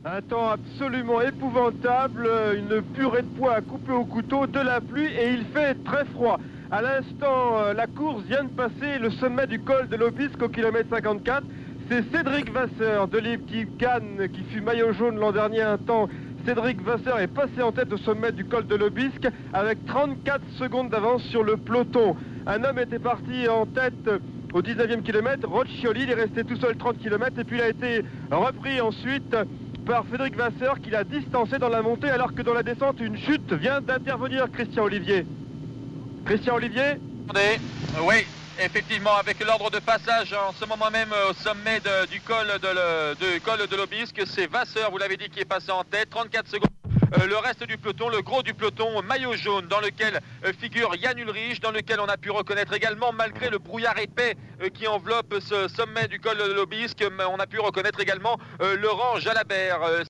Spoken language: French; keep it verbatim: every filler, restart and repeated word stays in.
Un temps absolument épouvantable, une purée de poids à couper au couteau, de la pluie et il fait très froid. À l'instant, la course vient de passer le sommet du col de l'Aubisque au kilomètre cinquante-quatre. C'est Cédric Vasseur de l'équipe Cannes qui fut maillot jaune l'an dernier un temps. Cédric Vasseur est passé en tête au sommet du col de l'Aubisque avec trente-quatre secondes d'avance sur le peloton. Un homme était parti en tête au dix-neuvième kilomètre, Roccioli, il est resté tout seul trente kilomètres et puis il a été repris ensuite par Cédric Vasseur qui l'a distancé dans la montée alors que dans la descente une chute vient d'intervenir. Christian Olivier. Christian Olivier. Attendez, euh, oui, effectivement, avec l'ordre de passage en ce moment même au sommet de, du col de, le, de, col de l'Aubisque, c'est Vasseur, vous l'avez dit, qui est passé en tête, trente-quatre secondes. Euh, le reste du peloton, le gros du peloton, maillot jaune, dans lequel euh, figure Jan Ullrich, dans lequel on a pu reconnaître également, malgré le brouillard épais euh, qui enveloppe ce sommet du col de l'Aubisque, on a pu reconnaître également euh, Laurent Jalabert. Euh,